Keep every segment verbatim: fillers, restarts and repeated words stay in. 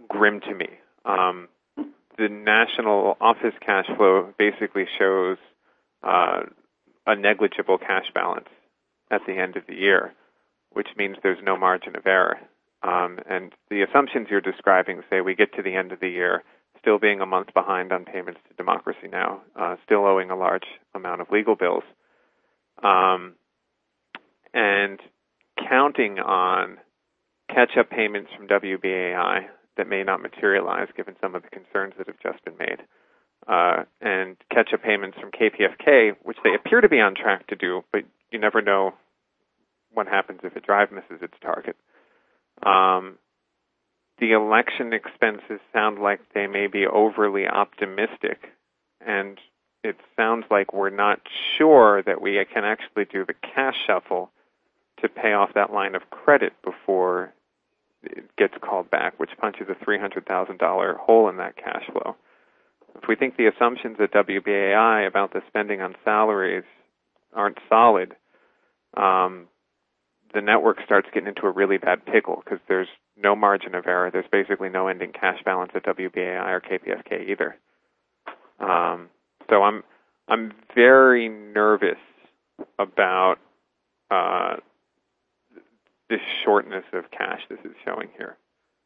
grim to me. Um, the national office cash flow basically shows uh, a negligible cash balance at the end of the year, which means there's no margin of error. Um, and the assumptions you're describing say we get to the end of the year still being a month behind on payments to Democracy Now!, uh, still owing a large amount of legal bills, um, and counting on catch-up payments from W B A I that may not materialize given some of the concerns that have just been made, uh, and catch-up payments from K P F K, which they appear to be on track to do, but you never know what happens if a drive misses its target. Um, the election expenses sound like they may be overly optimistic, and it sounds like we're not sure that we can actually do the cash shuffle to pay off that line of credit before it gets called back, which punches a three hundred thousand dollars hole in that cash flow. If we think the assumptions at W B A I about the spending on salaries aren't solid, um, the network starts getting into a really bad pickle because there's no margin of error. There's basically no ending cash balance at W B A I or K P F K either. Um, so I'm I'm very nervous about uh, this shortness of cash this is showing here.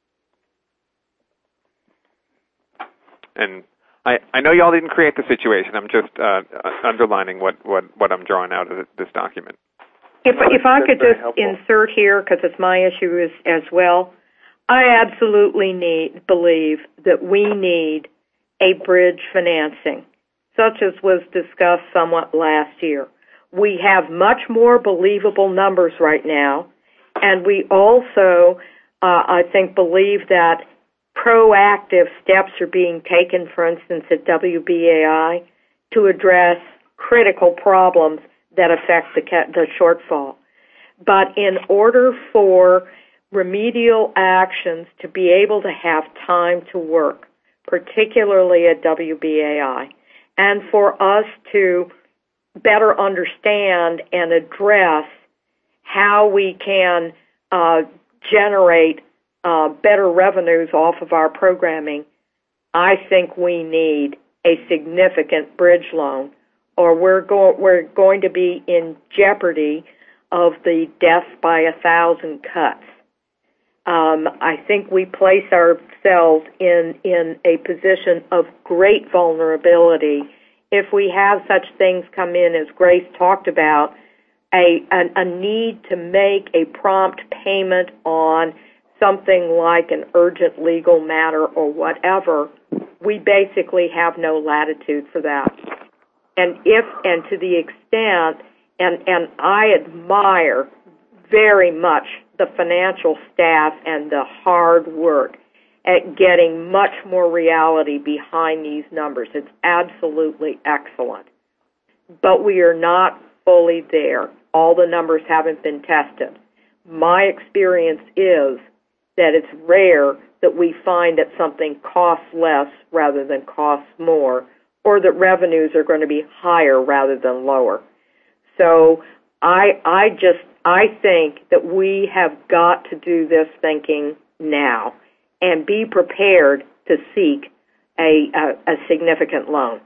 And I, I know y'all didn't create the situation. I'm just uh, underlining what, what, what I'm drawing out of this document. If, if I could just helpful. insert here, because it's my issue as, as well, I absolutely need believe that we need a bridge financing, such as was discussed somewhat last year. We have much more believable numbers right now, and we also, uh, I think, believe that proactive steps are being taken, for instance, at W B A I, to address critical problems that affect the, the shortfall. But in order for remedial actions to be able to have time to work, particularly at W B A I, and for us to better understand and address how we can uh, generate uh, better revenues off of our programming, I think we need a significant bridge loan, or we're, go- we're going to be in jeopardy of the death by a thousand cuts. Um, I think we place ourselves in, in a position of great vulnerability if we have such things come in, as Grace talked about, a, a, a need to make a prompt payment on something like an urgent legal matter or whatever. We basically have no latitude for that. And if, and to the extent, and, and I admire very much the financial staff and the hard work at getting much more reality behind these numbers. It's absolutely excellent. But we are not fully there. All the numbers haven't been tested. My experience is that it's rare that we find that something costs less rather than costs more, or that revenues are going to be higher rather than lower. So I, I just, I think that we have got to do this thinking now and be prepared to seek a, a, a significant loan.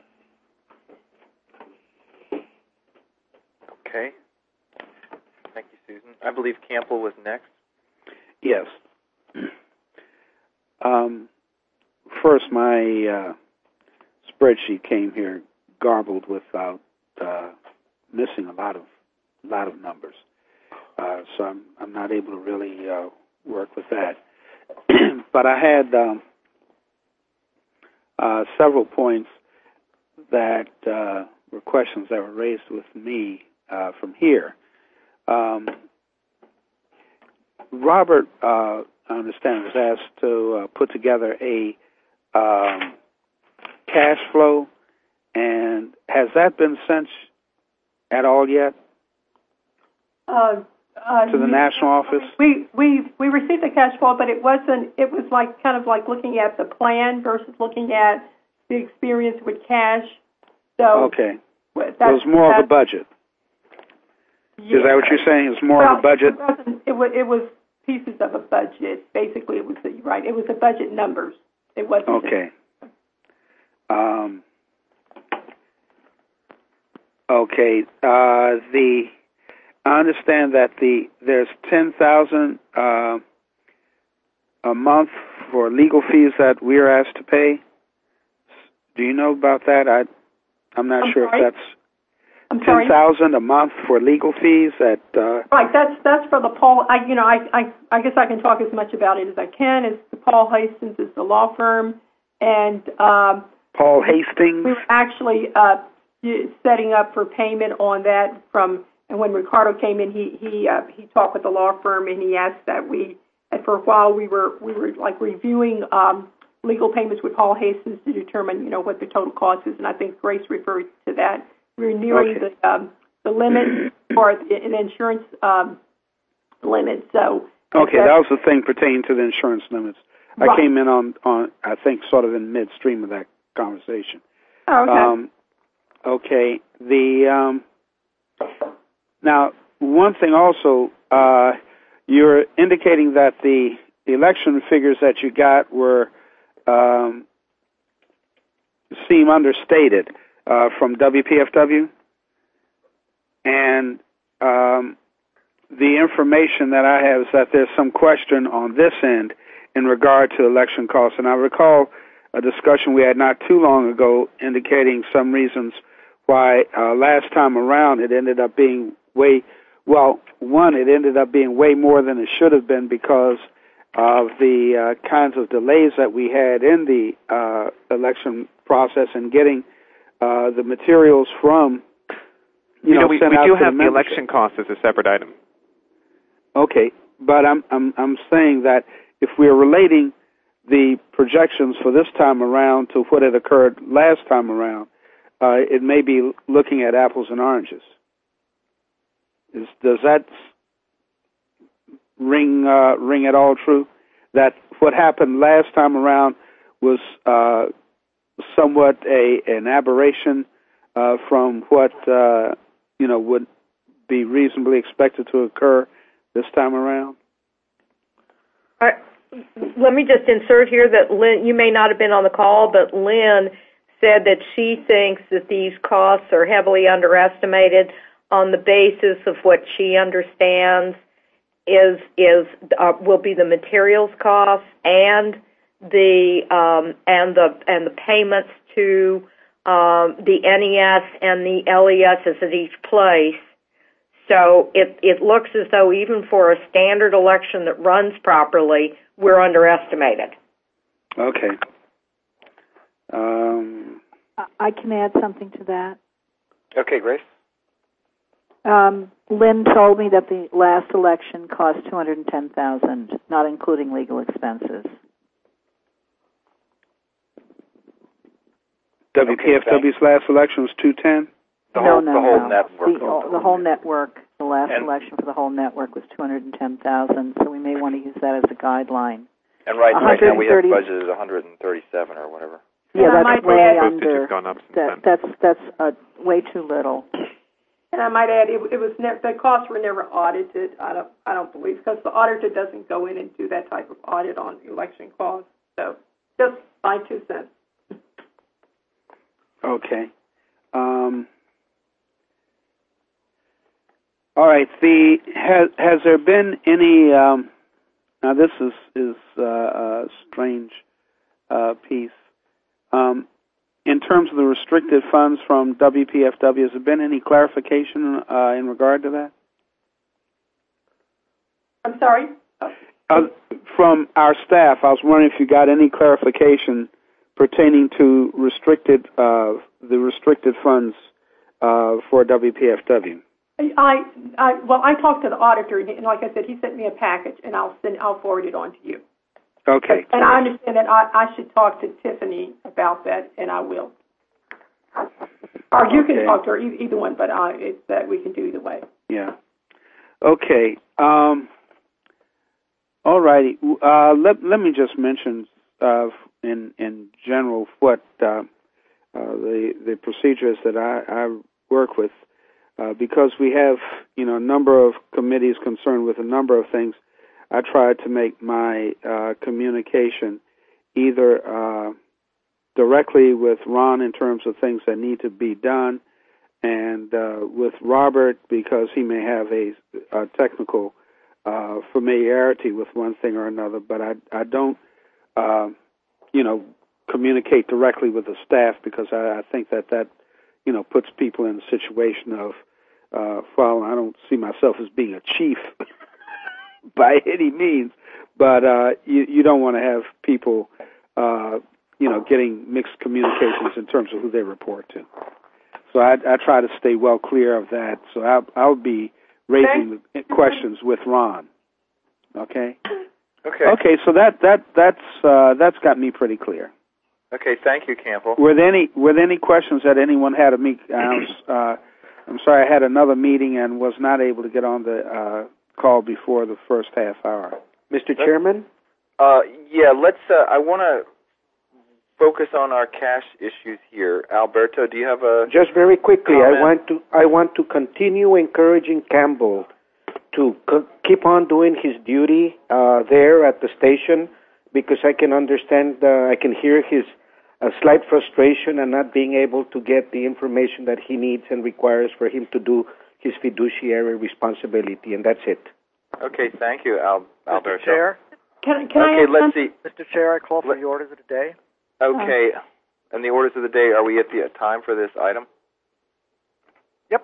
Okay. Thank you, Susan. I believe Campbell was next. Yes. Um, first, my uh, spreadsheet came here garbled without uh, missing a lot of lot of numbers, uh, so I'm I'm not able to really uh, work with that. But I had um, uh, several points that uh, were questions that were raised with me uh, from here. Um, Robert, uh, I understand, was asked to uh, put together a um, cash flow, and has that been sent at all yet uh, uh, to the national office? We we we received the cash flow, but it wasn't. It was like kind of like looking at the plan versus looking at the experience with cash. So okay, that's, so it's more of a budget. Yeah. Is that what you're saying? It's more well, of a budget? It wasn't. It was. It was pieces of a budget. Basically, it was the, right. It was the budget numbers. It wasn't. Okay. Um, okay. Uh, the I understand that the there's ten thousand uh, a month for legal fees that we're asked to pay. Do you know about that? I I'm not I'm sure sorry? if that's I'm sorry. ten thousand a month for legal fees. That uh, Right. That's that's for the Paul. I you know I, I I guess I can talk as much about it as I can. It's the Paul Hastings is the law firm, and um, Paul Hastings. we were actually uh, setting up for payment on that from. And when Ricardo came in, he he uh, he talked with the law firm, and he asked that we. And for a while, we were we were like reviewing um, legal payments with Paul Hastings to determine you know what the total cost is. And I think Grace referred to that. We're nearing Okay. the um, the limit for an insurance um, limit. So Okay, that was the thing pertaining to the insurance limits. I Right. came in on, on, I think, sort of in midstream of that conversation. oh, okay. Um, okay, the um, now one thing also, uh, you're indicating that the election figures that you got were um, seem understated uh, from W P F W, and um, the information that I have is that there's some question on this end in regard to election costs. And I recall a discussion we had not too long ago indicating some reasons why uh, last time around it ended up being way, well, one, it ended up being way more than it should have been because of the uh, kinds of delays that we had in the uh, election process and getting uh, the materials from, you, You know, know, we, sent we out do to have the the membership. election cost as a separate item. Okay, but I'm I'm I'm saying that if we're relating the projections for this time around to what had occurred last time around, uh, it may be looking at apples and oranges. Is, does that ring uh, ring at all true? That what happened last time around was uh, somewhat a an aberration uh, from what uh, you know would be reasonably expected to occur this time around? Uh, let me just insert here that Lynn, you may not have been on the call, but Lynn said that she thinks that these costs are heavily underestimated on the basis of what she understands is is uh, will be the materials costs and the um, and the and the payments to um, the N E S and the L E Ss at each place. So it, it looks as though even for a standard election that runs properly, we're underestimated. Okay. Um, I can add something to that. Okay, Grace. Um, Lynn told me that the last election cost two hundred ten thousand dollars, not including legal expenses. W P F W's Okay, last election was two ten. The no, whole, no, the whole no. network. The, the whole network, the last And- election for the whole network was two hundred ten thousand dollars, so we may want to use that as a guideline. And right, right now we have one hundred thirty budgeted one hundred thirty-seven or whatever. Yeah, And I that's might way add- Postage under. has gone up since That, then. that's that's uh, way too little. And I might add, it, it was ne- the costs were never audited. I don't, I don't believe, because the auditor doesn't go in and do that type of audit on election costs. So, just my two cents. Okay. Um, all right. The has has there been any? Um, now this is is uh, a strange uh, piece. Um, in terms of the restricted funds from W P F W, has there been any clarification uh, in regard to that? I'm sorry? Uh, from our staff, I was wondering if you got any clarification pertaining to restricted uh, the restricted funds uh, for W P F W. I, I, well, I talked to the auditor, and like I said, he sent me a package, and I'll send, I'll forward it on to you. Okay. And I understand that I, I should talk to Tiffany about that, and I will. Or you Okay. can talk to her, either, either one, but uh, it's that we can do either way. Yeah. Okay. Um, all righty. Uh, let let me just mention uh, in in general what uh, uh, the the procedures that I, I work with, uh, because we have you know a number of committees concerned with a number of things. I try to make my uh, communication either uh, directly with Ron in terms of things that need to be done, and uh, with Robert because he may have a, a technical uh, familiarity with one thing or another, but I, I don't, uh, you know, communicate directly with the staff because I, I think that that, you know, puts people in a situation of, uh, well, I don't see myself as being a chief by any means, but uh, you, you don't want to have people, uh, you know, getting mixed communications in terms of who they report to. So I, I try to stay well clear of that. So I'll, I'll be raising the questions with Ron. Okay. Okay. Okay. So that that that's uh, that's got me pretty clear. Okay. Thank you, Campbell. Were there any were there any questions that anyone had of me? I was, uh, I'm sorry, I had another meeting and was not able to get on the uh, call before the first half hour. Mister Chairman. Uh, yeah. Let's. Uh, I want to focus on our cash issues here. Alberto, do you have a just very quickly? comment? I want to I want to continue encouraging Campbell to co- keep on doing his duty uh, there at the station, because I can understand, uh, I can hear his uh, slight frustration and not being able to get the information that he needs and requires for him to do his fiduciary responsibility, and that's it. Okay, thank you, Al- Alberto. Mister Chair, Can, can okay, I ask let's something? see. Mister Chair, I call for Let- the orders of the day. Okay, and the orders of the day, are we at the time for this item? Yep.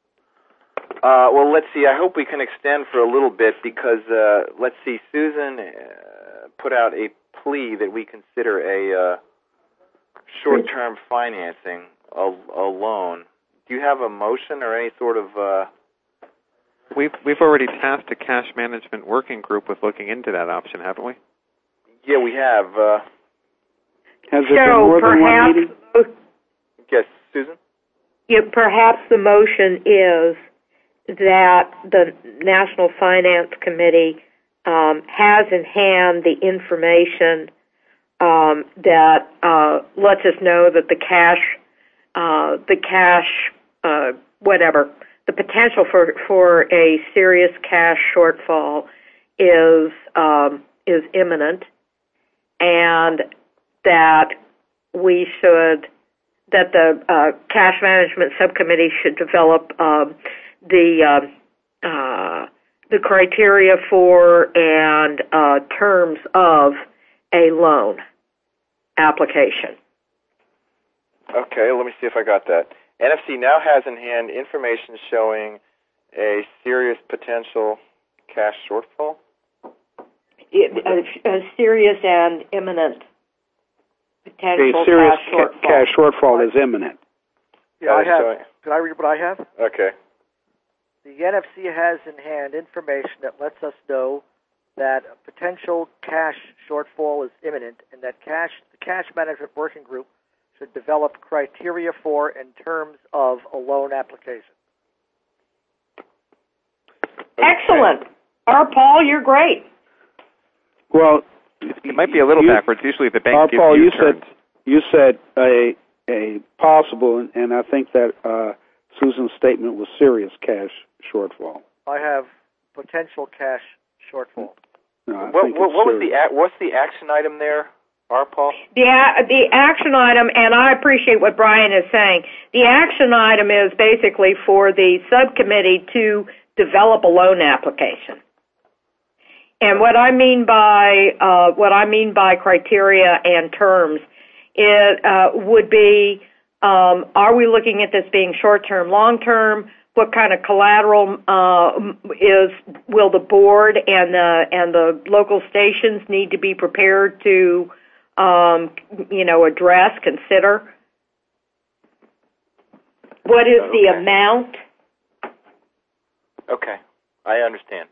Uh, well, let's see. I hope we can extend for a little bit because, uh, let's see, Susan uh, put out a plea that we consider a uh, short-term financing, a, a loan. Do you have a motion or any sort of... Uh... We've, we've already tasked a cash management working group with looking into that option, haven't we? Yeah, we have. Uh... Has there been more than one meeting? Yes, Susan? Yeah, perhaps the motion is that the National Finance Committee um, has in hand the information um, that uh, lets us know that the cash, uh, the cash, uh, whatever, the potential for for a serious cash shortfall is um, is imminent, and that we should, that the uh, cash management subcommittee should develop um, the uh, uh, the criteria for and uh, terms of a loan application. Okay, let me see if I got that. N F C now has in hand information showing a serious potential cash shortfall? It, a, a serious and imminent potential A serious cash shortfall. ca- cash shortfall is imminent. Yeah, I Uh, have. showing- Can I read what I have? Okay. The N F C has in hand information that lets us know that a potential cash shortfall is imminent, and that cash, the cash management working group should develop criteria for and terms of a loan application. Excellent. Our Paul, you're great. Well, It might be a little you, backwards. Usually the bank uh, gives Paul, you you terms. said you said a a possible, and, and I think that uh, Susan's statement was serious cash shortfall. I have potential cash shortfall. No, I What, think what, it's what was the serious. ac- what's the action item there, R. Paul? The, a- the action item, and I appreciate what Brian is saying, the action item is basically for the subcommittee to develop a loan application. And what I mean by uh, what I mean by criteria and terms is uh, would be: um, are we looking at this being short-term, long-term? What kind of collateral uh, is will the board and the and the local stations need to be prepared to, um, you know, address, consider? What is the Okay. amount? Okay, I understand.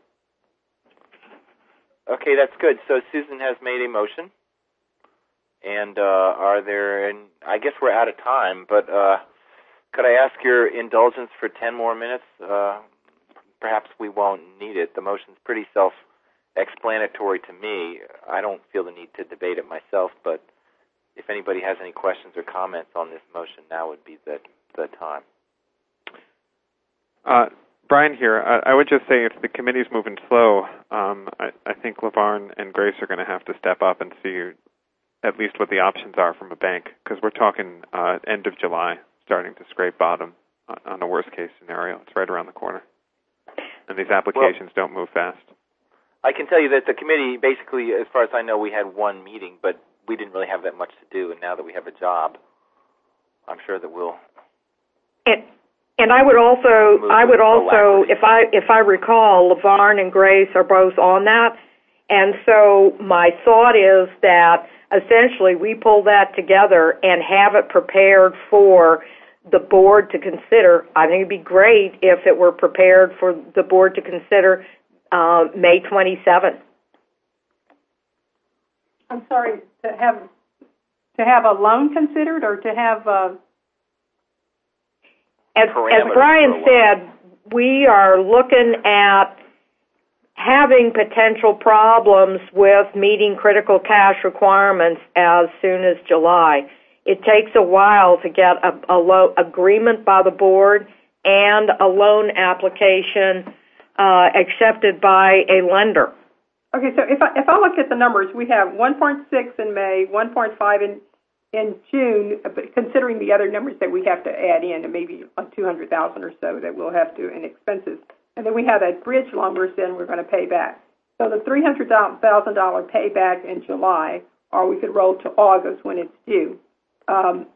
Okay, that's good. So Susan has made a motion, and uh, are there? And I guess we're out of time, but uh, could I ask your indulgence for ten more minutes? Uh, perhaps we won't need it. The motion's pretty self-explanatory to me. I don't feel the need to debate it myself, but if anybody has any questions or comments on this motion, now would be the the time. Uh, Brian here. I, I would just say if the committee's moving slow, um, I, I think LaVarn and Grace are going to have to step up and see at least what the options are from a bank, because we're talking uh, end of July, starting to scrape bottom on a worst-case scenario. It's right around the corner. And these applications well, don't move fast. I can tell you that the committee, basically, as far as I know, we had one meeting, but we didn't really have that much to do, and now that we have a job, I'm sure that we'll... And, and I would also, I would also, if I if I recall, LaVarn and Grace are both on that, and so my thought is that essentially we pull that together and have it prepared for the board to consider. I think it'd be great if it were prepared for the board to consider uh, May twenty-seventh. I'm sorry, to have to have a loan considered, or to have uh, as, as Brian said, we are looking at having potential problems with meeting critical cash requirements as soon as July. It takes a while to get a, a loan agreement by the board and a loan application uh, accepted by a lender. Okay, so if I, if I look at the numbers, we have one point six in May, one point five in in June, considering the other numbers that we have to add in, and maybe like two hundred thousand dollars or so that we'll have to in expenses. And then we have that bridge loan we're saying we're going to pay back. So the three hundred thousand dollars payback in July, or we could roll to August when it's due. Um,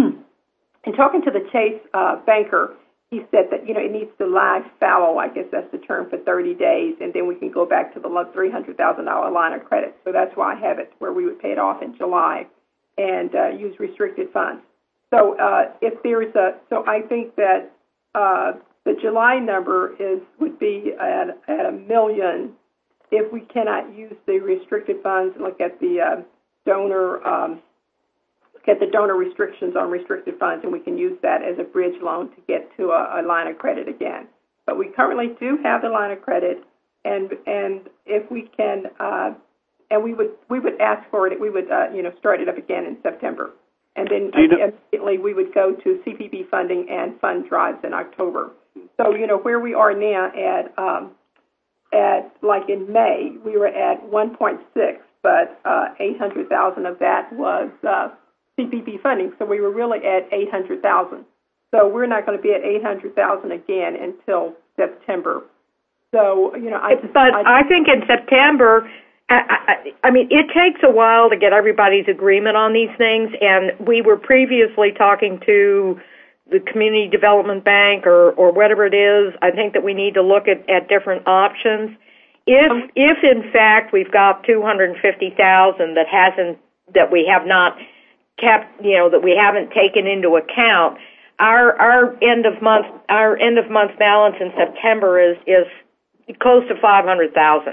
in talking to the Chase uh, banker, he said that, you know, it needs to lie fallow, I guess that's the term, for thirty days, and then we can go back to the three hundred thousand dollars line of credit. So that's why I have it where we would pay it off in July and uh, use restricted funds. So uh, if there's a, so I think that uh, the July number is would be at, at a million if we cannot use the restricted funds and look at the uh, donor um, look at the donor restrictions on restricted funds, and we can use that as a bridge loan to get to a, a line of credit again. But we currently do have the line of credit, and and if we can, uh, and we would we would ask for it, we would uh, you know start it up again in September, and then you know- immediately we would go to C P B funding and fund drives in October. So you know where we are now at um, at like in May we were at one point six, but uh, eight hundred thousand of that was uh, C P P funding, so we were really at eight hundred thousand. So we're not going to be at eight hundred thousand again until September. So you know, I just, but I, I think in September, I, I, I mean, it takes a while to get everybody's agreement on these things, and we were previously talking to the Community Development Bank or or whatever it is. I think that we need to look at, at different options. If um, if in fact we've got two hundred fifty thousand that hasn't that we have not kept, you know, that we haven't taken into account, our our end of month our end of month balance in September is is close to five hundred thousand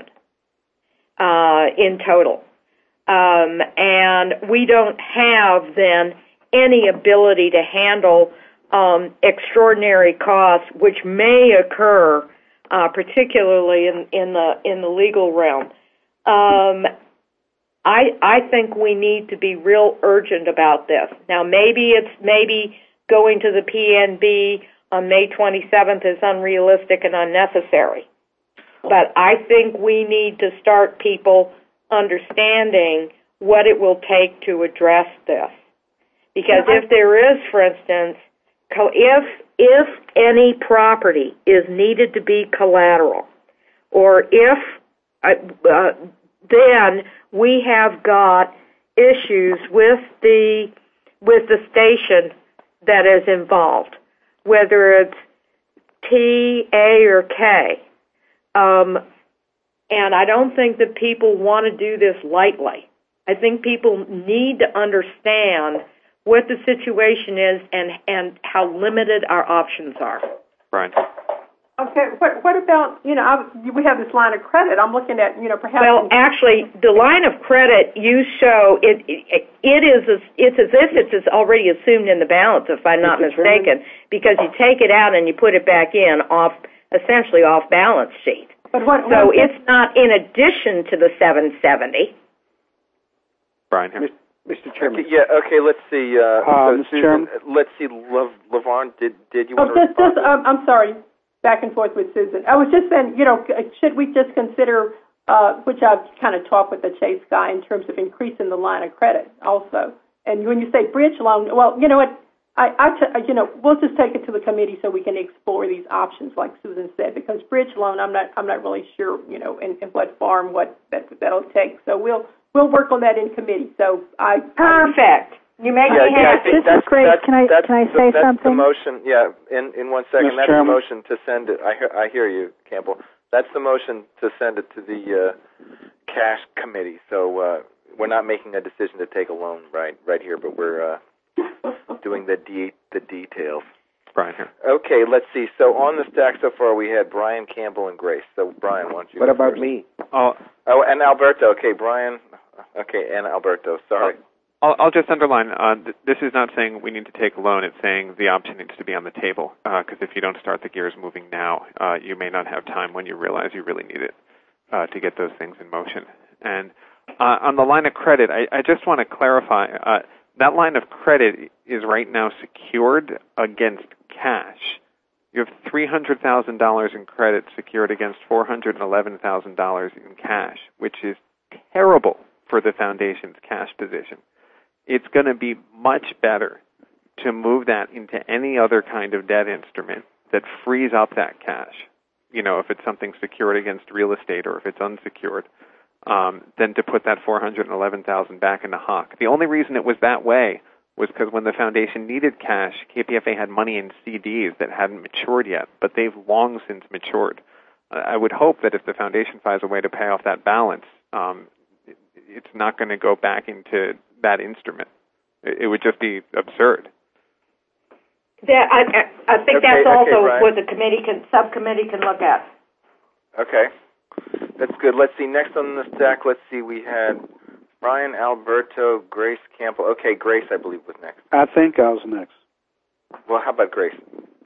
uh, in total, um, and we don't have then any ability to handle um, extraordinary costs which may occur, uh, particularly in, in the in the legal realm. Um, I, I think we need to be real urgent about this. Now, maybe it's maybe going to the P N B on May twenty-seventh is unrealistic and unnecessary. But I think we need to start people understanding what it will take to address this. Because if there is, for instance, if if any property is needed to be collateral, or if uh, uh, then we have got issues with the with the station that is involved, whether it's T, A, or K. Um, and I don't think that people want to do this lightly. I think people need to understand what the situation is and, and how limited our options are. Brian. Okay, what, what about, you know, I, we have this line of credit. I'm looking at, you know, perhaps... Well, actually, the line of credit you show, it it, it is, as, it's as if it's already assumed in the balance, if I'm not mistaken, because you take it out and you put it back in off, essentially off balance sheet. But what, so what it's not in addition to the seven seventy. Brian here. Mister Chairman. Okay, yeah, okay, let's see. Uh, uh, so Mister Susan, Chairman. let's see, Lev- LaVarn, did, did you Oh, want to just, respond? just, um, I'm sorry. back and forth with Susan. I was just saying, you know, should we just consider, uh, which I've kind of talked with the Chase guy in terms of increasing the line of credit also. And when you say bridge loan, well, you know what, I, I t- you know, we'll just take it to the committee so we can explore these options, like Susan said, because bridge loan, I'm not, I'm not really sure, you know, in, in what form, what that that'll take. So we'll, we'll work on that in committee. So I perfect. You make yeah, me yeah, I happy. think This that's, is great. That's, Can I that's can I the, say that's something? the motion. Yeah, in in one second. Mister That's Chairman. the motion to send it. I hear, I hear you, Campbell. That's the motion to send it to the uh, cash committee. So uh, we're not making a decision to take a loan right right here, but we're uh, doing the de- the details. Brian here. Okay, let's see. So on the stack so far, we had Brian, Campbell, and Grace. So Brian, why don't you? What go about first? me? Oh, Oh, and Alberto. Okay, Brian. Okay, and Alberto. Sorry. I'll, I'll just underline, uh, th- this is not saying we need to take a loan. It's saying the option needs to be on the table, because if you don't start the gears moving now, uh, you may not have time when you realize you really need it uh, to get those things in motion. And uh, on the line of credit, I, I just want to clarify, uh, that line of credit is right now secured against cash. You have three hundred thousand dollars in credit secured against four hundred eleven thousand dollars in cash, which is terrible for the foundation's cash position. It's going to be much better to move that into any other kind of debt instrument that frees up that cash. You know, if it's something secured against real estate or if it's unsecured, um, than to put that four hundred eleven thousand dollars back into H O C. The only reason it was that way was because when the foundation needed cash, K P F A had money in C Ds that hadn't matured yet, but they've long since matured. Uh, I would hope that if the foundation finds a way to pay off that balance, um, it, it's not going to go back into that instrument. It, it would just be absurd. That, I, I think Okay, that's okay, also Brian. what the committee can, subcommittee can look at. Okay, that's good. Let's see. Next on the stack, let's see. We had Brian, Alberto, Grace, Campbell. Okay, Grace, I believe, was next. I think I was next. Well, how about Grace?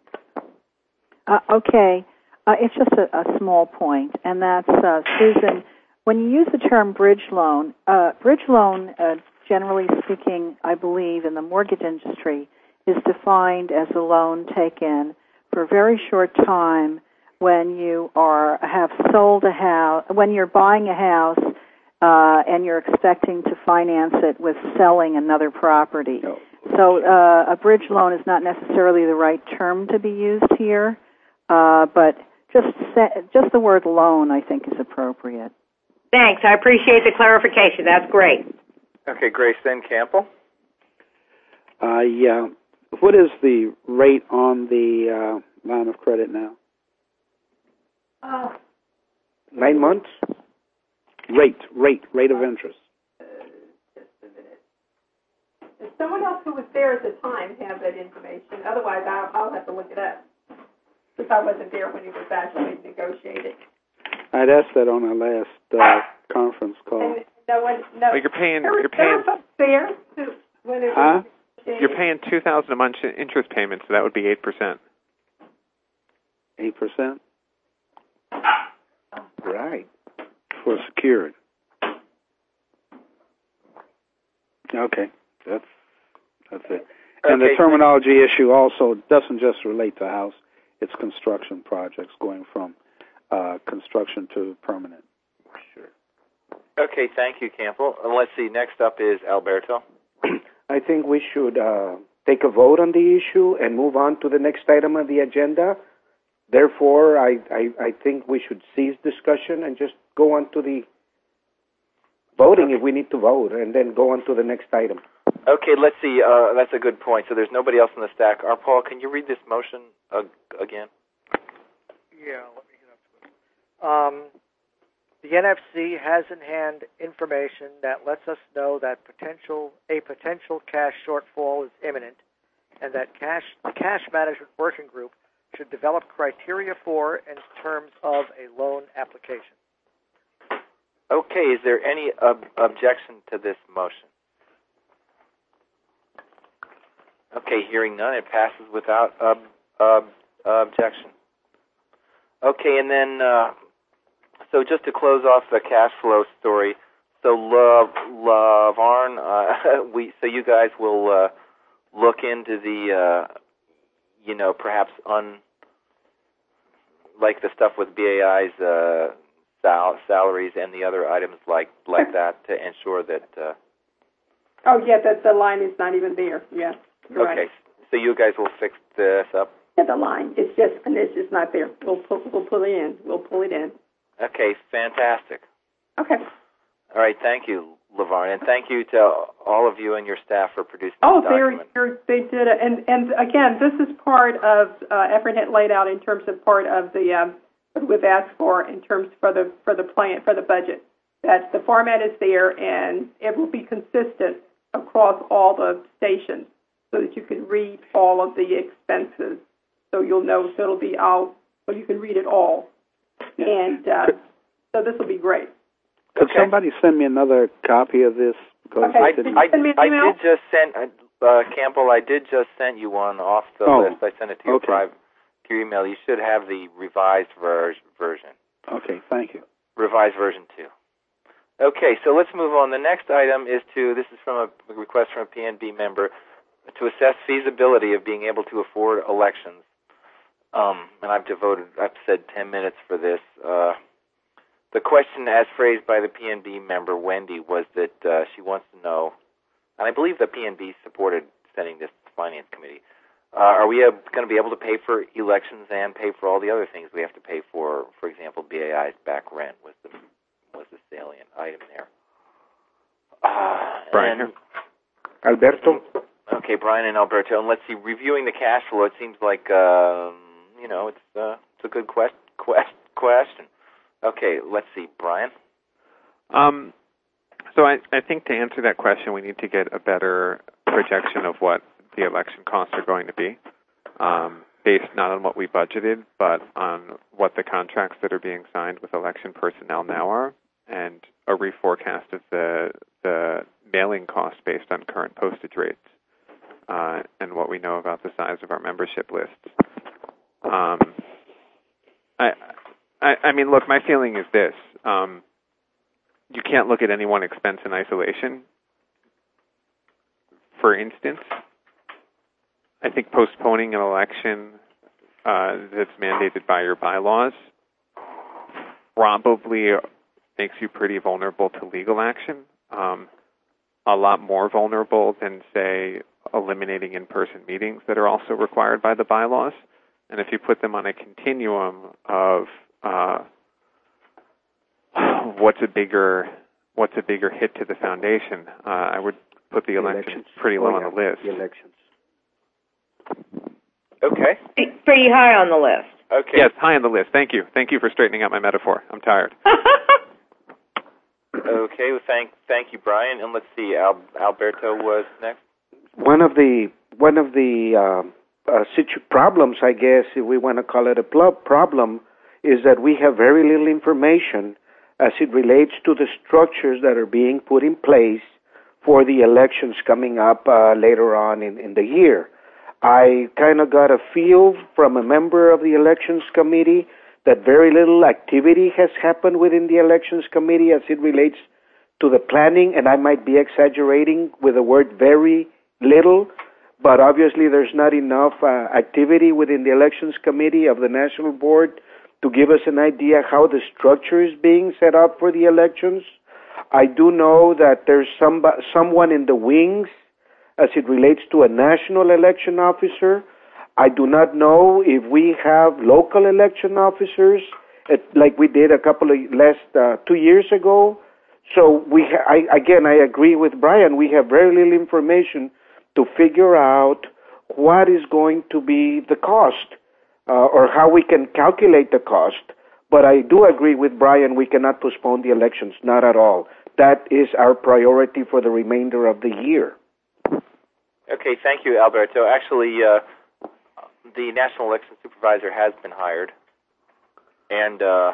Uh, okay. Uh, it's just a, a small point, and that's, uh, Susan, when you use the term bridge loan, uh, bridge loan, uh, generally speaking, I believe, in the mortgage industry, is defined as a loan taken for a very short time when you are have sold a house, when you're buying a house, uh, and you're expecting to finance it with selling another property. No. So uh, a bridge loan is not necessarily the right term to be used here, uh, but just se- just the word loan, I think, is appropriate. Thanks. I appreciate the clarification. That's great. Okay, Grace, then Campbell. Uh, yeah. What is the rate on the uh, line of credit now? Uh, Nine months? Rate, rate, rate of interest. just a minute. If someone else who was there at the time have that information, otherwise I'll, I'll have to look it up, because I wasn't there when it was actually negotiated. I'd asked that on our last uh, conference call. And no one, no. Well, you're paying. There was, You're paying. there was there to, when it Huh? was negotiated. You're paying two thousand a month in interest payments, so that would be eight percent. Eight percent Right. for secured. Okay, that's that's it. And Okay, the terminology issue also doesn't just relate to house; it's construction projects going from uh, construction to permanent. Sure. Okay, thank you, Campbell. And let's see. Next up is Alberto. I think we should uh, take a vote on the issue and move on to the next item on the agenda. Therefore, I, I, I think we should cease discussion and just go on to the voting Okay. if we need to vote, and then go on to the next item. Okay, let's see. Uh, that's a good point. So there's nobody else in the stack. R. Paul, can you read this motion uh, again? Yeah, let me get up to it. Um, the N F C has in hand information that lets us know that potential a potential cash shortfall is imminent, and that cash the cash management working group should develop criteria for in terms of a loan application. Okay, is there any ob- objection to this motion? Okay, hearing none, it passes without ob- ob- objection. Okay, and then, uh, so just to close off the cash flow story, so La- Lavarn, uh, we, so you guys will uh, look into the, uh, you know, perhaps un, like the stuff with B A I's uh, sal- salaries and the other items like like that to ensure that. Uh, oh yeah, that the line is not even there. Yeah. You're okay, right. so you guys will fix this up. Yeah, the line. It's just and it's just not there. We'll pull, we'll pull it in. We'll pull it in. Okay, fantastic. Okay. All right, thank you, LaVarn, and thank you to all of you and your staff for producing Oh, this they're, document. they're, they did it, and and again, this is part of uh, Efren had laid out in terms of part of the um, what we've asked for in terms for the for the plan for the budget. That the format is there, and it will be consistent across all the stations, so that you can read all of the expenses. So you'll know, so it'll be out, so you can read it all, and uh, so this will be great. Could Okay. somebody send me another copy of this? Because Okay. I, didn't- I, Send me an I email? did just send, uh, Campbell, I did just send you one off the Oh, list. I sent it to your okay. private, to your email. You should have the revised ver- version, Okay, thank you. revised version two. Okay, so let's move on. The next item is to, this is from a request from a P N B member, to assess feasibility of being able to afford elections. Um, and I've devoted, I've said ten minutes for this. Uh, the question as phrased by the P N B member, Wendy, was that uh, she wants to know, and I believe the P N B supported sending this to the Finance Committee, uh, are we uh, going to be able to pay for elections and pay for all the other things we have to pay for? For example, B A I's back rent was the was the salient item there. Uh, Brian and, Alberto? Okay, Brian and Alberto. And let's see, reviewing the cash flow, it seems like, um, you know, it's uh, it's a good quest, quest, question. Okay, let's see, Brian? Um, so I, I think to answer that question, we need to get a better projection of what the election costs are going to be, um, based not on what we budgeted, but on what the contracts that are being signed with election personnel now are, and a reforecast of the the mailing costs based on current postage rates, uh, and what we know about the size of our membership lists. Um, I, I, I mean, look, my feeling is this. Um, you can't look at any one expense in isolation. For instance, I think postponing an election uh, that's mandated by your bylaws probably makes you pretty vulnerable to legal action, um, a lot more vulnerable than, say, eliminating in-person meetings that are also required by the bylaws. And if you put them on a continuum of uh, what's a bigger what's a bigger hit to the foundation, uh, I would put the elections, Elections. pretty low Oh, on yeah, the list. The elections. Okay. Pretty high on the list. Okay. Yes, high on the list. Thank you. Thank you for straightening out my metaphor. I'm tired. Okay, well, thank thank you, Brian. And let's see, Al, Alberto was next. One of the one of the um, uh, situ- problems, I guess, if we want to call it a pl- problem, is that we have very little information as it relates to the structures that are being put in place for the elections coming up uh, later on in, in the year. I kind of got a feel from a member of the elections committee that very little activity has happened within the elections committee as it relates to the planning, and I might be exaggerating with the word very little, but obviously there's not enough uh, activity within the elections committee of the national board to give us an idea how the structure is being set up for the elections. I do know that there's some someone in the wings as it relates to a national election officer. I do not know if we have local election officers at, like we did a couple of last uh, two years ago. So we, ha- I, again, I agree with Brian. We have very little information to figure out what is going to be the cost uh, or how we can calculate the cost. But I do agree with Brian. We cannot postpone the elections, not at all. That is our priority for the remainder of the year. Okay, thank you, Alberto. Actually, uh, the National Election Supervisor has been hired. And, uh,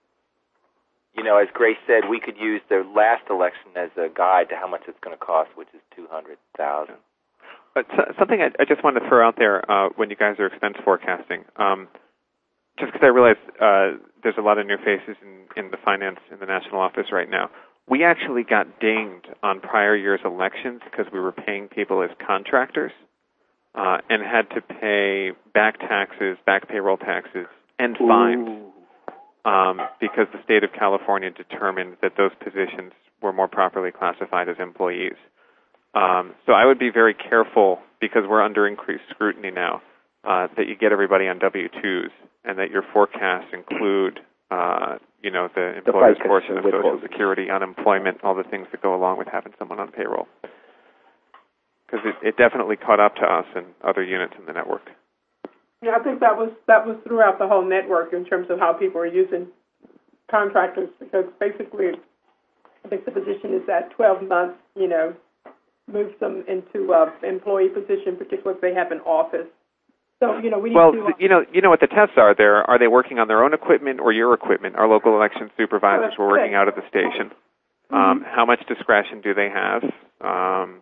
you know, as Grace said, we could use the last election as a guide to how much it's going to cost, which is two hundred thousand dollars. But something I, I just wanted to throw out there uh, when you guys are expense forecasting, um, just because I realize uh, there's a lot of new faces in, in the finance in the national office right now. We actually got dinged on prior year's elections because we were paying people as contractors uh, and had to pay back taxes, back payroll taxes and fines um, because the state of California determined that those positions were more properly classified as employees. Um, so I would be very careful, because we're under increased scrutiny now, uh, that you get everybody on W two's and that your forecasts include, uh, you know, the employer's the portion of Social Security, unemployment, all the things that go along with having someone on payroll. Because it, it definitely caught up to us and other units in the network. Yeah, I think that was that was throughout the whole network in terms of how people are using contractors, because basically, I think the position is that twelve months, you know, moves them into an employee position, particularly if they have an office. So, you know, we need well, to... Well, you know, you know what the tests are there. Are they working on their own equipment or your equipment? Our local election supervisors were working out of the station. Mm-hmm. Um, how much discretion do they have? Um,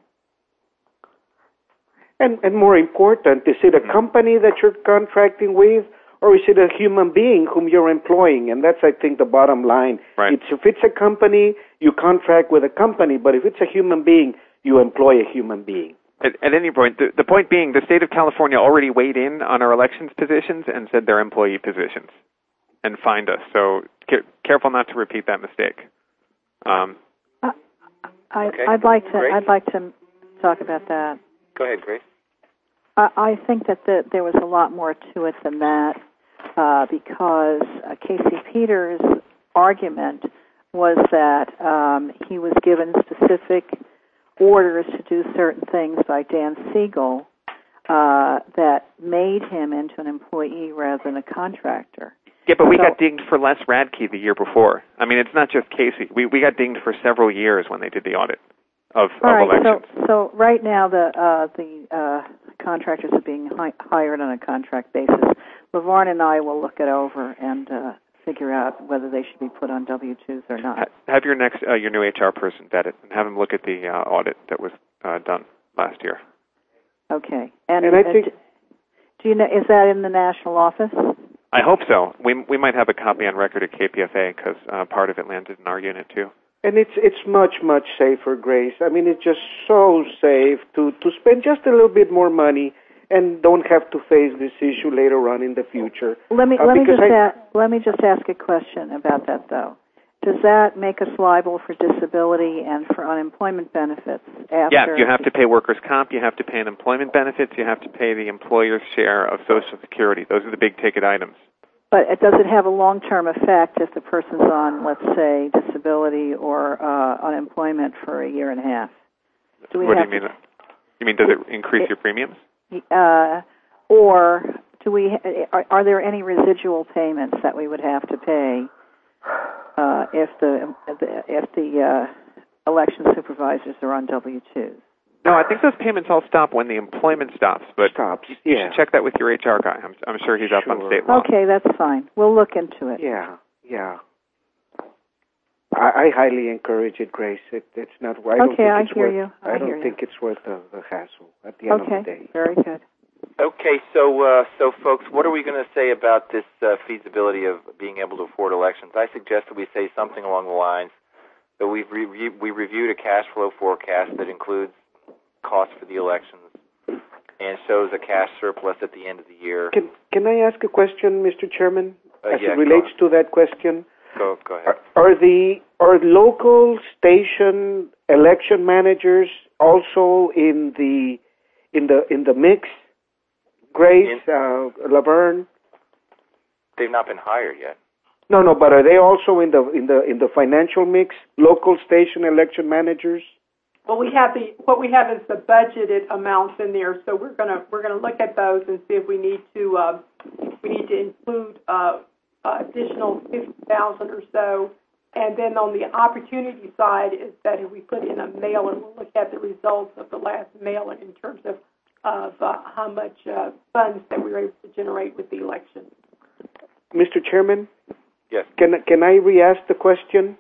and, and more important, is it a mm-hmm. company that you're contracting with, or is it a human being whom you're employing? And that's, I think, the bottom line. Right. It's, if it's a company, you contract with a company, but if it's a human being, you employ a human being. At, at any point, the, the point being, the state of California already weighed in on our elections positions and said they're employee positions and fined us. So ca- careful not to repeat that mistake. Um, uh, I, okay. I'd like to. Grace? I'd like to talk about that. Go ahead, Grace. I, I think that the, there was a lot more to it than that, uh, because uh, Casey Peters' argument was that um, he was given specific orders to do certain things by Dan Siegel uh, that made him into an employee rather than a contractor. Yeah, but we so, got dinged for Les Radke the year before. I mean, it's not just Casey. We we got dinged for several years when they did the audit of, all of right, elections. So, so right now the uh, the uh, contractors are being hi- hired on a contract basis. LaVarn and I will look it over and uh, figure out whether they should be put on W two's or not. Ha- have your next uh, your new H R person vet it and have him look at the uh, audit that was uh, done last year. Okay, and, and I uh, think, do you know, is that in the national office? I hope so. We we might have a copy on record at K P F A because uh, part of it landed in our unit too. And it's it's much much safer, Grace. I mean, it's just so safe to to spend just a little bit more money and don't have to face this issue later on in the future. Let me uh, let me just I, ask, let me just ask a question about that though. Does that make us liable for disability and for unemployment benefits after? Yeah, you have to pay workers' comp, you have to pay unemployment benefits, you have to pay the employer's share of Social Security. Those are the big ticket items. But it does it have a long-term effect if the person's on, let's say, disability or uh, unemployment for a year and a half? Do we what have do you mean? To, you mean does it increase it, your premiums? Uh, or do we? Are, are there any residual payments that we would have to pay uh, if the if the uh, election supervisors are on W two's? No, I think those payments all stop when the employment stops, but stops, you, you yeah. should check that with your H R guy. I'm, I'm sure he's up sure. on state law. Okay, that's fine. We'll look into it. Yeah, yeah. I, I highly encourage it, Grace. It, it's not. I don't okay, think I it's hear worth, you. I, I don't hear think you. it's worth the, the hassle at the end okay, of the day. very good. Okay, so uh, so folks, what are we going to say about this uh, feasibility of being able to afford elections? I suggest that we say something along the lines that we've re- we reviewed a cash flow forecast that includes costs for the elections and shows a cash surplus at the end of the year. Can Can I ask a question, Mister Chairman, uh, as yeah, it relates to that question? Go go ahead. Are, are the are local station election managers also in the in the in the mix? Grace, in, uh, Laverne. They've not been hired yet. No, no, but are they also in the in the in the financial mix? Local station election managers. Well, we have the what we have is the budgeted amounts in there, so we're gonna we're gonna look at those and see if we need to uh, we need to include uh, uh, additional fifty thousand or so, and then on the opportunity side is that if we put in a mail-in, we'll look at the results of the last mail-in in terms of of uh, how much uh, funds that we were able to generate with the election. Mister Chairman. Yes. Can can I re-ask the question?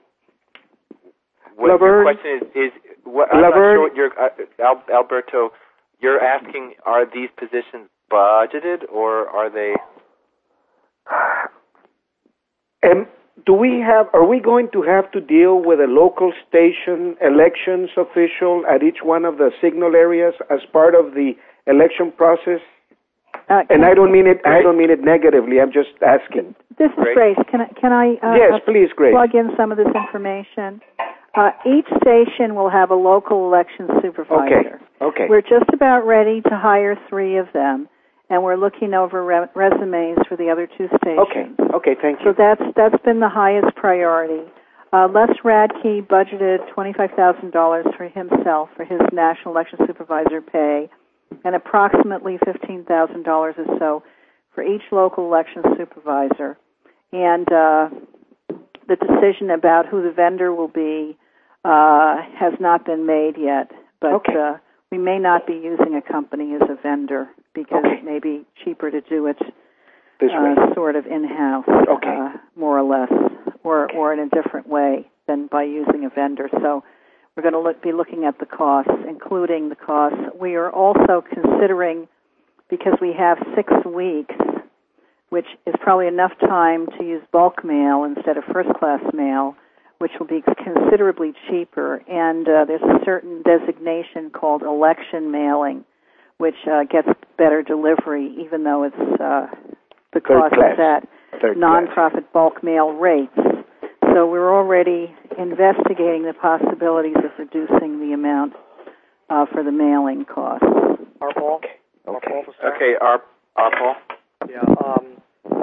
What Laverne? your question is, is what, I'm Laverne? not sure what you're, uh, Al, Alberto, you're asking, are these positions budgeted or are they? Um, do we have? Are we going to have to deal with a local station elections official at each one of the signal areas as part of the election process? Uh, and I don't mean it. I don't mean it negatively. I'm just asking. This is Grace? Grace. Can I, can I uh, yes, please, Grace. plug in some of this information? Uh, each station will have a local election supervisor. Okay. Okay. We're just about ready to hire three of them, and we're looking over re- resumes for the other two stations. Okay. Okay. Thank you. So that's that's been the highest priority. Uh, Les Radke budgeted twenty-five thousand dollars for himself for his national election supervisor pay, and approximately fifteen thousand dollars or so for each local election supervisor. And uh, the decision about who the vendor will be uh, has not been made yet, but okay. uh, we may not be using a company as a vendor because okay. it may be cheaper to do it this uh, way. sort of in-house, okay. uh, more or less, or, or in a different way than by using a vendor. So we're going to look, be looking at the costs, including the costs. We are also considering, because we have six weeks, which is probably enough time to use bulk mail instead of first-class mail, which will be considerably cheaper. And uh, there's a certain designation called election mailing, which uh, gets better delivery, even though it's uh, the cost is at Third nonprofit bulk mail rates. So we're already investigating the possibilities of reducing the amount uh, for the mailing costs. Our Paul? Okay. Our Okay. Paul to start? Okay, our, our Paul? Yeah, um,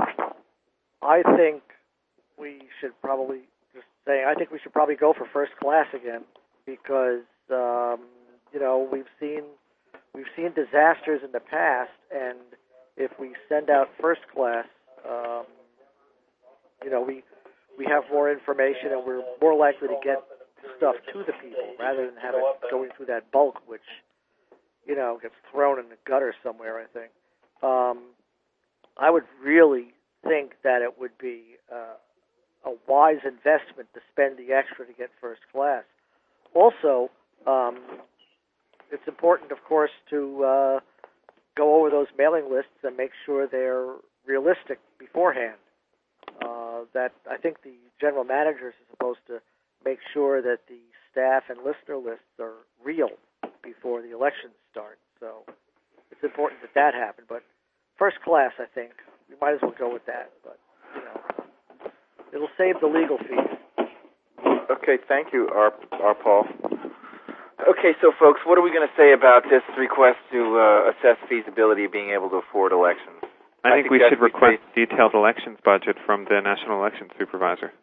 I think we should probably, just saying, I think we should probably go for first class again because, um, you know, we've seen we've seen disasters in the past, and if we send out first class, um, you know, we we have more information and we're more likely to get stuff to the people rather than have it going through that bulk, which, you know, gets thrown in the gutter somewhere, I think. Um, I would really think that it would be uh, a wise investment to spend the extra to get first class. Also, um, it's important, of course, to uh, go over those mailing lists and make sure they're realistic beforehand. Uh, that I think the general managers are supposed to make sure that the staff and listener lists are real before the elections start. So it's important that that happen. But first class, I think, we might as well go with that. But, you know, it'll save the legal fees. Okay, thank you, our, our Paul. Okay, so folks, what are we going to say about this request to uh, assess feasibility of being able to afford elections? I, I think, think we should we request say- detailed elections budget from the National Election Supervisor.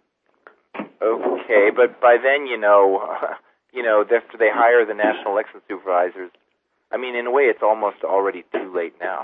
Okay, but by then, you know, you know, after they hire the national election supervisors, I mean, in a way, it's almost already too late now.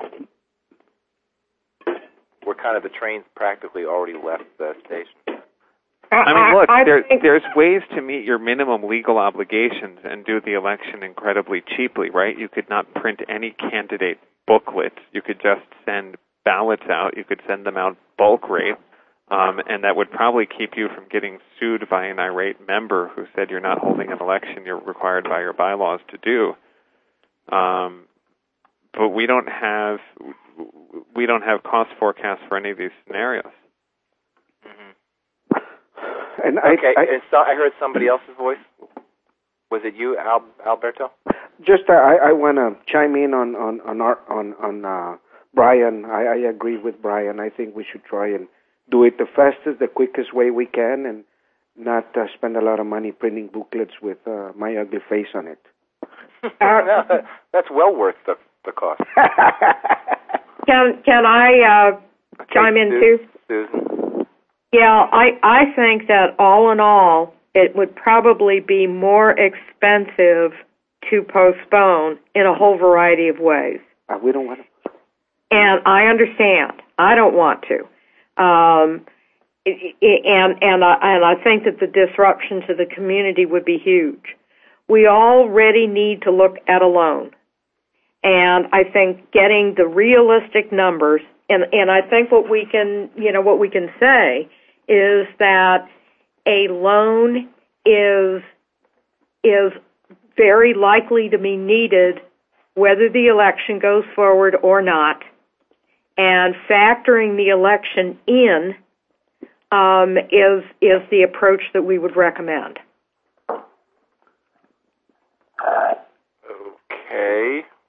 We're kind of, the train's practically already left the station. I mean, look, I there, think- there's ways to meet your minimum legal obligations and do the election incredibly cheaply, right? You could not print any candidate booklets. You could just send ballots out. You could send them out bulk rate, um, and that would probably keep you from getting sued by an irate member who said you're not holding an election you're required by your bylaws to do. Um, but we don't have we don't have cost forecasts for any of these scenarios. And Okay, I, I, and so I heard somebody else's voice. Was it you, Al, Alberto? just uh, I, I want to chime in on on on our, on on uh, Brian. I, I agree with Brian. I think we should try and do it the fastest, the quickest way we can, and not uh, spend a lot of money printing booklets with uh, my ugly face on it. No, that's well worth the the cost. Can can I uh, Okay, chime in Su- too? Susan. Yeah, I I think that all in all, it would probably be more expensive to postpone in a whole variety of ways. Uh, we don't want to. And I understand. I don't want to. Um, it, it, and and I, and I think that the disruption to the community would be huge. We already need to look at a loan. And I think getting the realistic numbers, and, and I think what we can, you know, what we can say is that a loan is is very likely to be needed whether the election goes forward or not, and factoring the election in um, is is the approach that we would recommend. Okay.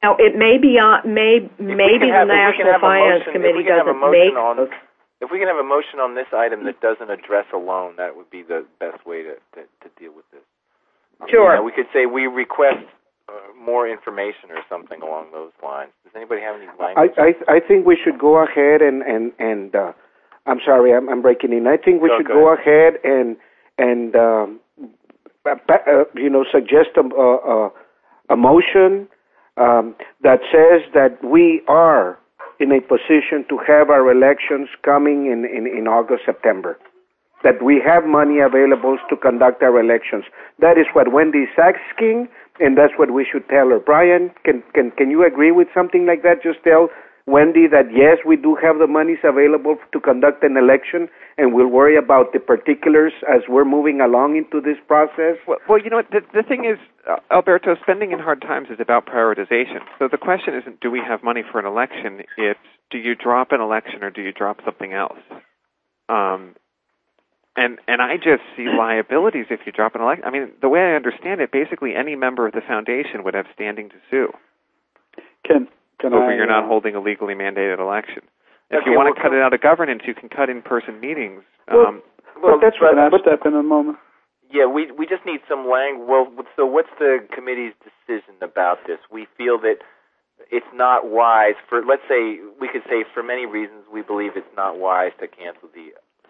Now, it may be on, may, maybe the have, National Finance motion, Committee doesn't make... On, if we can have a motion on this item that doesn't address a loan, that would be the best way to, to, to deal with this. I Sure. mean, you know, we could say we request uh, more information or something along those lines. Does anybody have any language? I, I, I think we should go ahead and, and, and uh, I'm sorry, I'm, I'm breaking in. I think we Go, should go go ahead and, and um, uh, you know, suggest a, a, a motion um, that says that we are in a position to have our elections coming in, in, in August, September, that we have money available to conduct our elections. That is what Wendy is asking, and that's what we should tell her. Brian, can, can, can you agree with something like that? Just tell Wendy that, yes, we do have the monies available to conduct an election, and we'll worry about the particulars as we're moving along into this process? Well, well you know what, the, the thing is, uh, Alberto, spending in hard times is about prioritization. So the question isn't do we have money for an election, it's do you drop an election or do you drop something else? Um, and and I just see liabilities if you drop an election. I mean, the way I understand it, basically any member of the foundation would have standing to sue Can, can over I, you're not uh, holding a legally mandated election. If Okay, you want well, to cut it out of governance, you can cut in-person meetings. Well, Um, well, but that's Can I what, step in a moment? Yeah, we we just need some language. Well, so what's the committee's decision about this? We feel that it's not wise for, let's say, we could say for many reasons we believe it's not wise to cancel the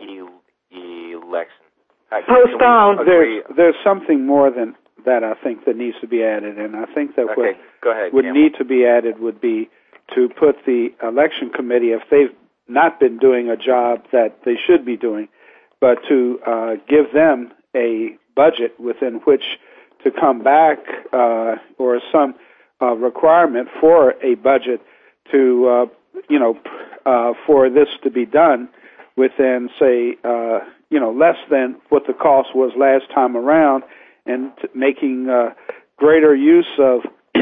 e- election. How- can we Postpone. agree? There's, there's something more than that I think that needs to be added, and I think that Okay, what go ahead. would Campbell. need to be added would be to put the election committee, if they've not been doing a job that they should be doing, but to uh, give them a budget within which to come back uh, or some uh, requirement for a budget to, uh, you know, uh, for this to be done within, say, uh, you know, less than what the cost was last time around, and t- making uh, greater use of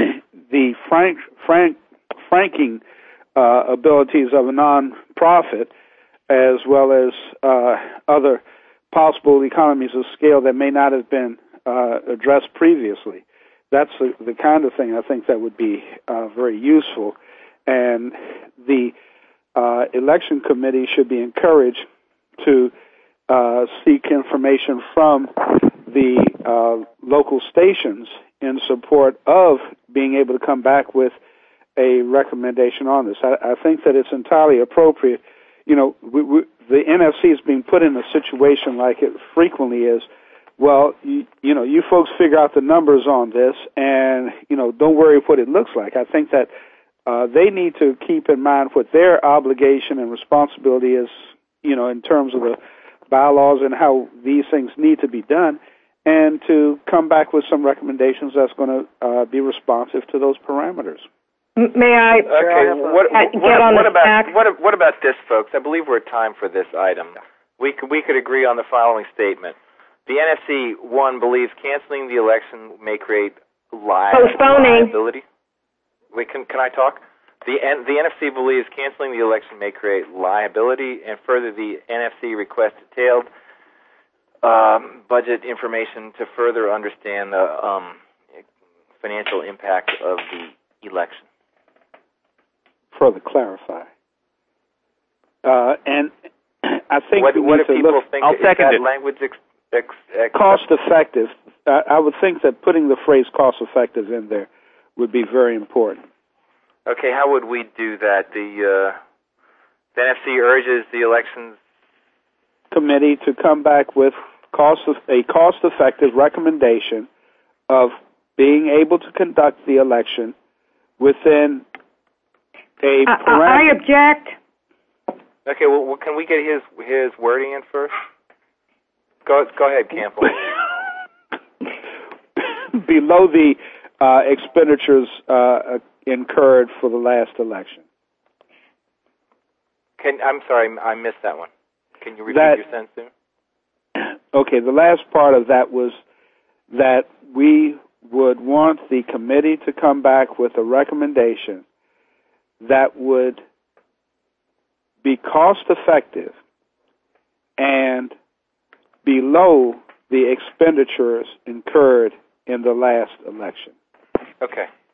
the frank, frank, franking uh, abilities of a non-profit, as well as uh, other possible economies of scale that may not have been uh, addressed previously. That's the, the kind of thing I think that would be uh, very useful. And the uh, election committee should be encouraged to uh, seek information from the uh, local stations in support of being able to come back with a recommendation on this. I, I think that it's entirely appropriate. You know, we, we, the N F C is being put in a situation like it frequently is. Well, you, you know, you folks figure out the numbers on this, and you know, don't worry what it looks like. I think that uh, they need to keep in mind what their obligation and responsibility is. You know, in terms of the bylaws and how these things need to be done, and to come back with some recommendations that's going to uh, be responsive to those parameters. May I Okay, uh, what, get what, on what the about stack? what, what about this, folks? I believe we're at time for this item. We could, we could agree on the following statement. The N F C, one, believes canceling the election may create li- Postponing. liability. Wait, can, can I talk? The, N, the N F C believes canceling the election may create liability, and further, the N F C requests detailed um, budget information to further understand the um, financial impact of the election. Further clarify. Uh, and I think What, we what need if to people look think I'll is second that it. language ex, ex, ex, cost effective. I, I would think that putting the phrase cost effective in there would be very important. Okay, how would we do that? The, uh, the N F C urges the elections. Committee to come back with cost of, a cost effective recommendation of being able to conduct the election within a I, parameter. I object. Okay, well, well, can we get his his wording in first? Go go ahead, Campbell. below the uh, expenditures uh, incurred for the last election. Can I'm sorry, I missed that one. Can you repeat That- your sentence there? Okay, the last part of that was that we would want the committee to come back with a recommendation that would be cost effective and below the expenditures incurred in the last election. Okay.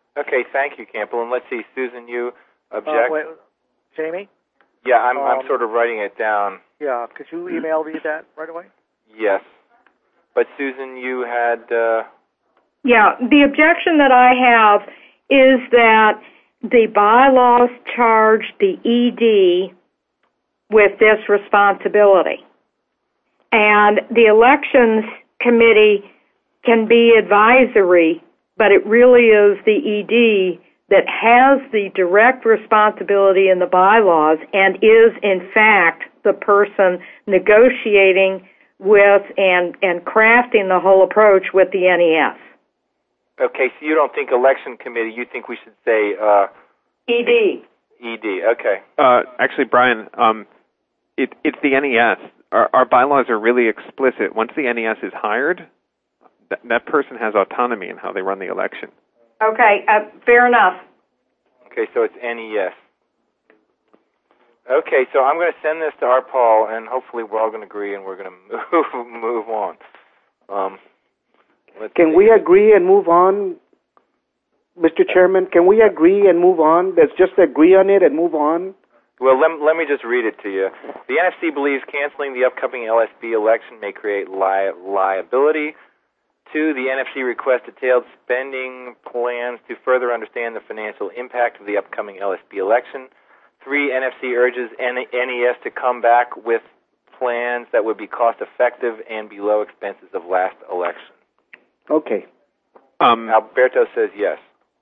Okay, thank you, Campbell. And let's see, Susan, you object? Uh, wait, Jamie? Yeah, I'm, um, I'm sort of writing it down. Yeah, could you email me that right away? Yes. But, Susan, you had... Uh... Yeah, the objection that I have is that the bylaws charge the E D with this responsibility. And the elections committee can be advisory, but it really is the E D that has the direct responsibility in the bylaws and is, in fact, the person negotiating with and, and crafting the whole approach with the N E S. Okay, so you don't think election committee, you think we should say... Uh, E D. E D, okay. Uh, actually, Brian, um, it, it's the N E S. Our, our bylaws are really explicit. Once the N E S is hired, th- that person has autonomy in how they run the election. Okay, uh, fair enough. Okay, so it's N E S. Okay, so I'm going to send this to our Paul, and hopefully we're all going to agree, and we're going to move, move on. Um, let's Can see. we agree and move on, Mister Chairman? Can we agree and move on? Let's just agree on it and move on. Well, let, let me just read it to you. The N F C believes canceling the upcoming L S B election may create li- liability. Two, the N F C requests detailed spending plans to further understand the financial impact of the upcoming L S B election. Three, N F C urges N E S to come back with plans that would be cost-effective and below expenses of last election. Okay. Um, Alberto says yes.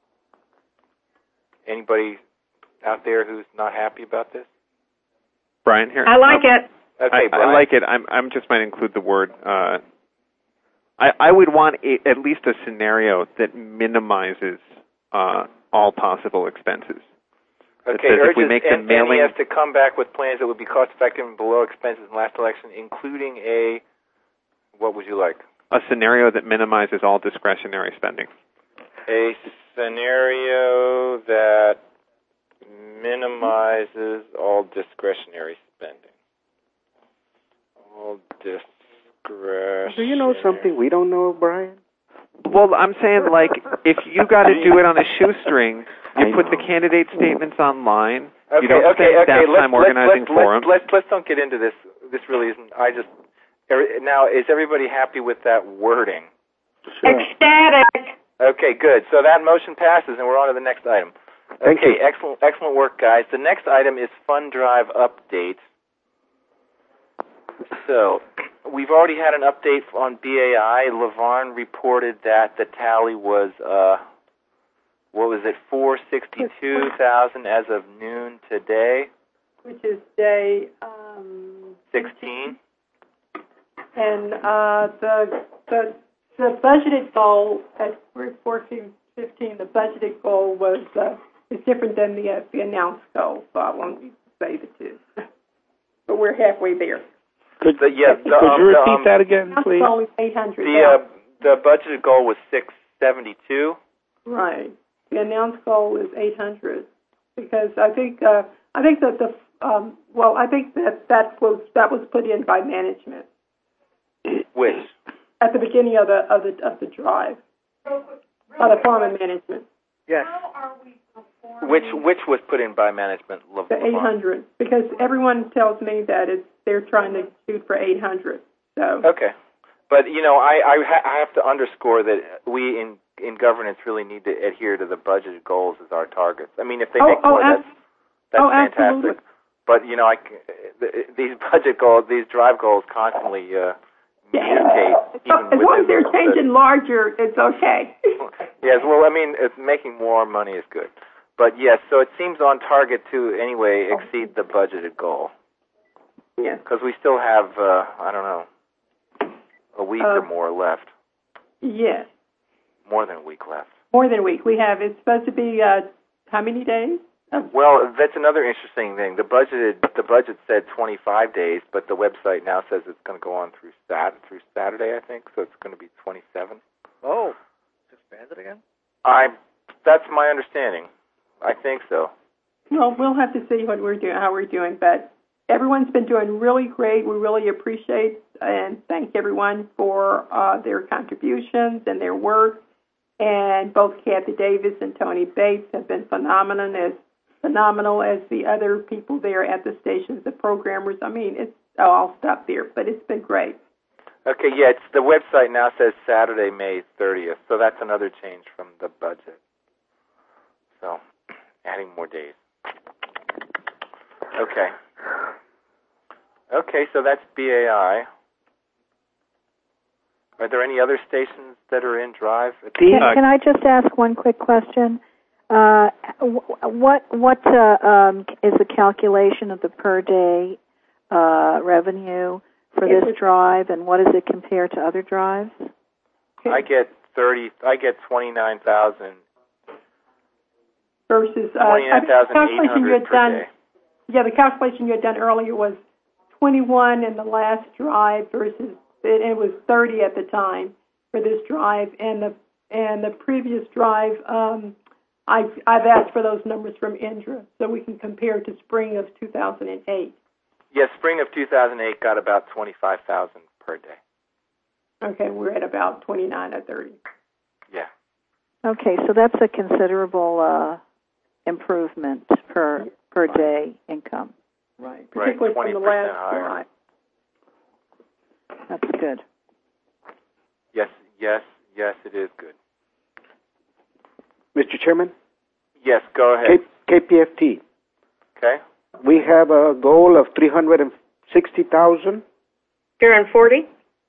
Anybody out there who's not happy about this? Brian here? I like um, it. Okay, I, Brian. I like it. I'm, I'm just might include the word. Uh, I, I would want a, at least a scenario that minimizes uh, all possible expenses. That Okay, says if we urges make the N- mailing, N E S to come back with plans that would be cost-effective and below expenses in last election, including a, what would you like? a scenario that minimizes all discretionary spending. A scenario that minimizes all discretionary spending. All discretionary. Do you know something we don't know, Brian? Well, I'm saying, like, if you got to do it on a shoestring, you I put know. the candidate statements online. Okay, you don't okay, spend okay. staff Let's, time let's, organizing let's, forums. let's, let's, let's don't get into this. This really isn't. I just. every- Now, is everybody happy with that wording? Ecstatic. Okay, good. So that motion passes, and we're on to the next item. Thank okay, you. excellent, excellent work, guys. The next item is Fund Drive update. So, we've already had an update on B A I. LaVarn reported that the tally was, uh, what was it, four hundred sixty-two thousand as of noon today, which is day um, sixteen. and uh, the the the budgeted goal at four fifteen. The budgeted goal was uh, is different than the uh, the announced goal, so I won't say the two. But we're halfway there. Could, The, yeah, the, could um, you the, repeat um, that again, Announced please? goal is eight hundred. The uh, the budgeted goal was six seventy-two. Right. The announced goal is eight hundred because I think uh, I think that the um, well I think that that was that was put in by management Which? at the beginning of the of the of the drive by the farm and management. Yes. Which which was put in by management? Le- The LaVarn? eight hundred because everyone tells me that it's they're trying to shoot for eight hundred. So Okay. But, you know, I, I, ha- I have to underscore that we in, in governance really need to adhere to the budgeted goals as our targets. I mean, if they Oh, make oh, more, ab- that's, that's oh, fantastic. absolutely. But, you know, I, c- these budget goals, these drive goals constantly uh, mutate. as Even long as within they're the- changing larger, it's okay. Yes, well, I mean, it's making more money is good. But, yes, so it seems on target to, anyway, exceed the budgeted goal. Yes. Because we still have, uh, I don't know, a week Uh, or more left. Yes. More than a week left. More than a week. We have. It's supposed to be uh, how many days? Uh, Well, that's another interesting thing. The budgeted the budget said twenty-five days, but the website now says it's going to go on through sat through Saturday, I think. So it's going to be twenty-seven. Oh, it's expanded again? I that's my understanding. I think so. Well, we'll have to see what we're doing, how we're doing, but everyone's been doing really great. We really appreciate and thank everyone for uh, their contributions and their work. and both Kathy Davis and Tony Bates have been phenomenal as phenomenal as the other people there at the stations, the programmers. I mean, it's oh, I'll stop there, but it's been great. Okay, yeah, it's the website now says Saturday, May thirtieth, so that's another change from the budget. So, adding more days. Okay. Okay, so that's B A I. Are there any other stations that are in Drive? Can, can I just ask one quick question? Uh, what what uh, um, is the calculation of the per day uh, revenue for this drive, and what does it compare to other drives? I get thirty. I get twenty nine thousand. Versus uh, twenty nine thousand eight hundred per done, day. Yeah, the calculation you had done earlier was twenty one in the last drive versus it, it was thirty at the time for this drive, and the and the previous drive. Um, I've, I've asked for those numbers from Indra so we can compare to spring of two thousand eight. Yes, spring of two thousand eight got about twenty-five thousand per day. Okay, we're at about twenty-nine or thirty. Yeah. Okay, so that's a considerable uh, improvement per per Right. day income. Right, Right, particularly twenty from the percent last higher. drive. That's good. Yes, yes, yes, it is good. Mister Chairman? Yes, go ahead. K- KPFT. Okay. We have a goal of three hundred sixty thousand. You're on forty?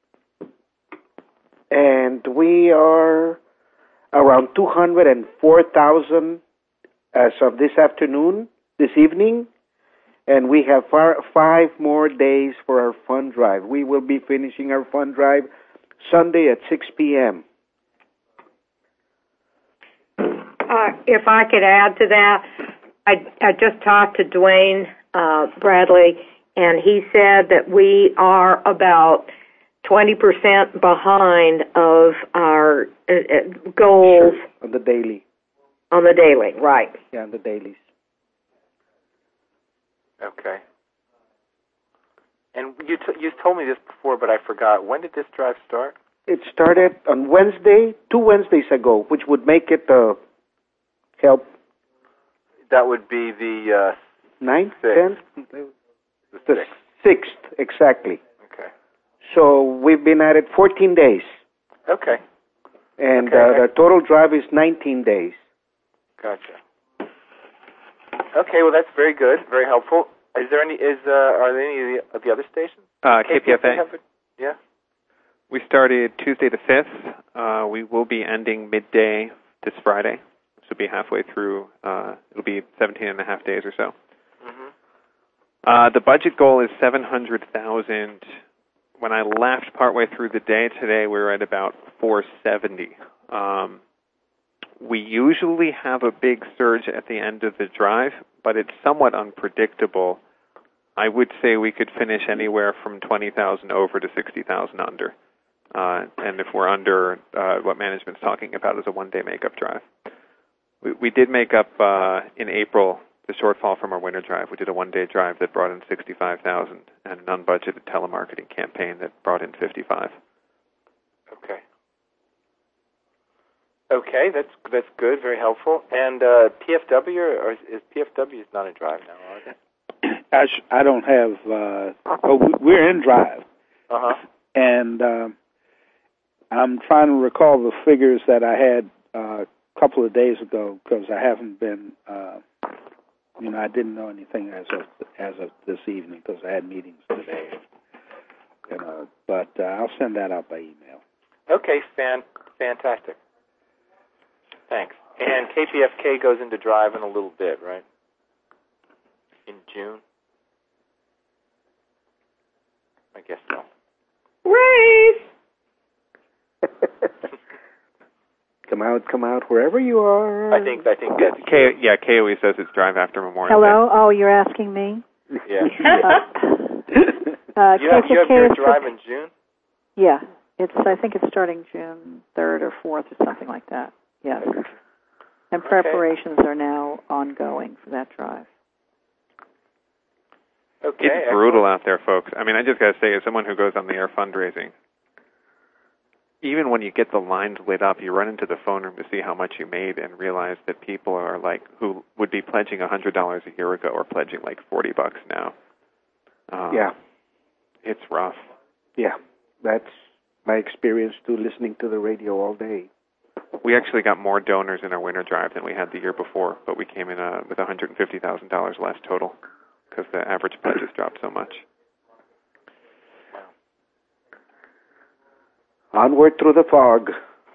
And we are around two hundred four thousand as of this afternoon, this evening, and we have far, five more days for our fund drive. We will be finishing our fund drive Sunday at six p.m. Uh, if I could add to that, I, I just talked to Dwayne uh, Bradley, and he said that we are about twenty percent behind of our uh, uh, goals Sure. On the daily. on the daily, right. Yeah, on the dailies. Okay. And you t- you told me this before, but I forgot. When did this drive start? It started on Wednesday, two Wednesdays ago, which would make it uh, help That would be the uh, ninth, sixth. tenth, The the sixth. sixth exactly. Okay. So we've been at it fourteen days, Okay. and Okay. uh, the total drive is nineteen days. Gotcha. Okay, well that's very good, very helpful. Is there any? Is uh, are there any of the, of the other stations? Uh, K P F A. have it? Yeah. We started Tuesday the fifth. Uh, we will be ending midday this Friday. This will be halfway through. Uh, it'll be seventeen and a half days or so. Mhm. Uh, the budget goal is seven hundred thousand. When I left partway through the day today, we were at about four seventy. Um, we usually have a big surge at the end of the drive, but it's somewhat unpredictable. I would say we could finish anywhere from twenty thousand over to sixty thousand under. Uh, and if we're under, uh, what management's talking about is a one-day makeup drive. We, we did make up uh, in April the shortfall from our winter drive. We did a one-day drive that brought in sixty-five thousand and an unbudgeted telemarketing campaign that brought in fifty-five. Okay. Okay, that's that's good, very helpful. And uh, P F W, or is, is P F W is not a drive now, are they? I, sh- I don't have. Uh, oh, we- we're in Drive, Uh huh. and uh, I'm trying to recall the figures that I had uh, a couple of days ago because I haven't been. Uh, you know, I didn't know anything as of as of this evening because I had meetings today. You know, but uh, I'll send that out by email. Okay, fan, fantastic. Thanks. And K P F K goes into drive in a little bit, right? In June? I guess so. Race! Come out, come out, wherever you are. I think I think that's K, yeah, K O E says it's drive after Memorial Hello? Oh, you're asking me? yeah. Uh, You have, you have K P F K your is drive for- in June? Yeah, it's. I think it's starting June third or fourth or something like that. Yes. And preparations are now ongoing for that drive. Okay. It's brutal out there, folks. I mean, I just got to say, as someone who goes on the air fundraising, even when you get the lines lit up, you run into the phone room to see how much you made and realize that people are like, who would be pledging one hundred dollars a year ago are pledging like forty bucks now. Um, yeah. It's rough. Yeah. That's my experience too, listening to the radio all day. We actually got more donors in our winter drive than we had the year before, but we came in uh, with one hundred fifty thousand dollars less total because the average pledges dropped so much. Onward through the fog.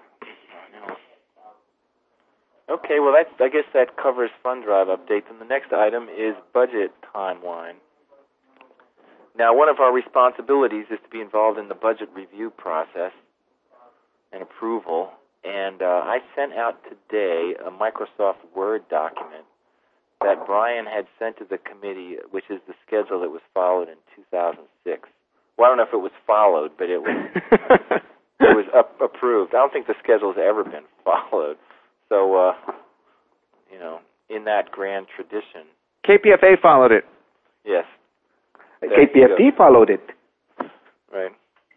Okay, well, that's, I guess that covers fund drive updates. And the next item is budget timeline. Now, one of our responsibilities is to be involved in the budget review process and approval. And uh, I sent out today a Microsoft Word document that Brian had sent to the committee, which is the schedule that was followed in two thousand six. Well, I don't know if it was followed, but it was it was up, approved. I don't think the schedule has ever been followed. So, uh, you know, in that grand tradition. K P F A followed it. Yes. K P F T followed it. Right.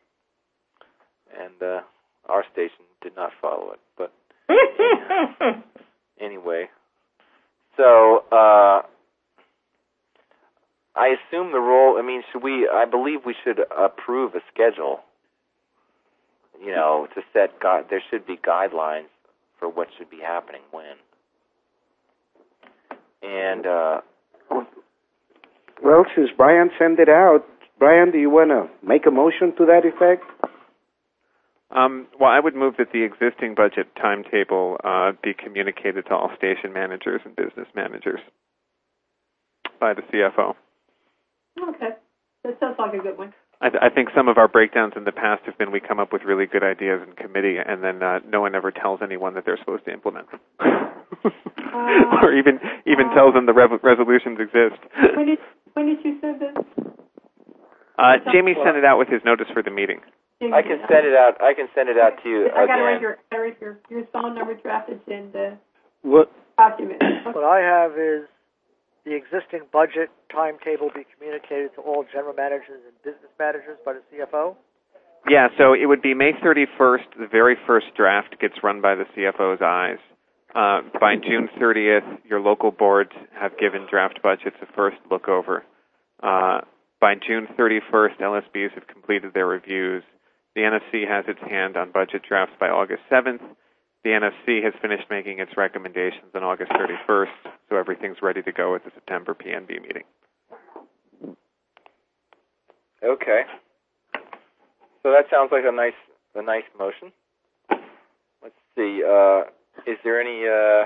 And uh, our station did not follow it. But anyway, so uh, I assume the role, I mean, should we, I believe we should approve a schedule, you know, to set, gu- there should be guidelines for what should be happening when. And, uh, well, since Brian sent it out, Brian, do you want to make a motion to that effect? Um, well, I would move that the existing budget timetable uh, be communicated to all station managers and business managers by the C F O. Okay. That sounds like a good one. I, th- I think some of our breakdowns in the past have been we come up with really good ideas in committee, and then uh, no one ever tells anyone that they're supposed to implement them, uh, or even even uh, tells them the rev- resolutions exist. When did when did you send this? Uh, Jamie sent it out with his notice for the meeting. Jamie I can send it out. I can send it out to you I again. got to write your, I write your your phone number drafted in the what document. What I have is the existing budget timetable be communicated to all general managers and business managers by the C F O? Yeah, so it would be May thirty-first. The very first draft gets run by the C F O's eyes. Uh, by June thirtieth, your local boards have given draft budgets a first look over. Uh, by June thirty-first, L S Bs have completed their reviews. The N F C has its hand on budget drafts by August seventh. The N F C has finished making its recommendations on August thirty-first, so everything's ready to go at the September P N B meeting. Okay. So that sounds like a nice a nice motion. Let's see. Uh, is there any uh,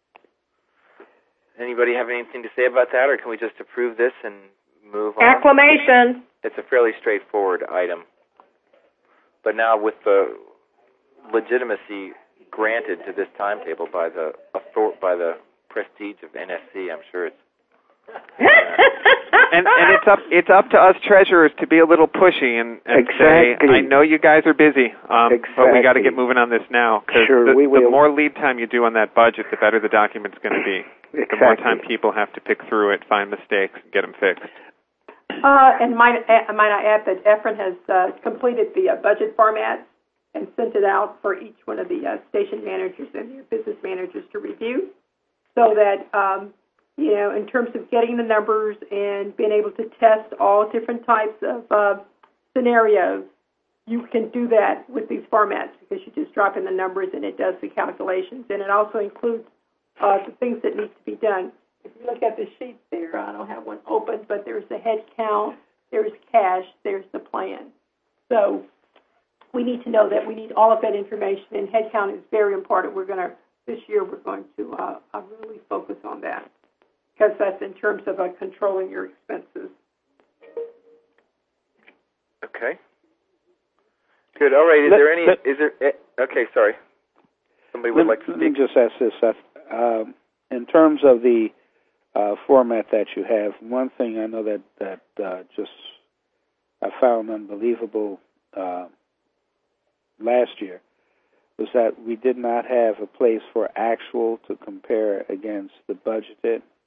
anybody have anything to say about that, or can we just approve this and move on? Acclamation. It's a fairly straightforward item. But now with the legitimacy granted to this timetable by the author- by the prestige of N F C, I'm sure it's uh, and and it's up it's up to us treasurers to be a little pushy and, and exactly. say, I know you guys are busy, um, exactly. but we got to get moving on this now. Because sure, the, we will. the more lead time you do on that budget, the better the document's going to be. Exactly. The more time people have to pick through it, find mistakes, and get them fixed. Uh, and might, uh, might I add that Efren has uh, completed the uh, budget format and sent it out for each one of the uh, station managers and their business managers to review, so that, um, you know, in terms of getting the numbers and being able to test all different types of uh, scenarios, you can do that with these formats because you just drop in the numbers and it does the calculations. And it also includes uh, the things that need to be done. If you look at the sheets there, I don't have one open, but there's the head count, there's cash, there's the plan. So we need to know that we need all of that information, and head count is very important. We're going to, this year, we're going to uh, uh, really focus on that because that's in terms of uh, controlling your expenses. okay. Good. All right. Is Let, there any? let, is there? Eh, okay. Sorry. Somebody would let, like to let me speak. just ask this. Uh, um, in terms of the uh, format that you have, one thing I know that that uh, just I found unbelievable uh, last year was that we did not have a place for actual to compare against the budgeted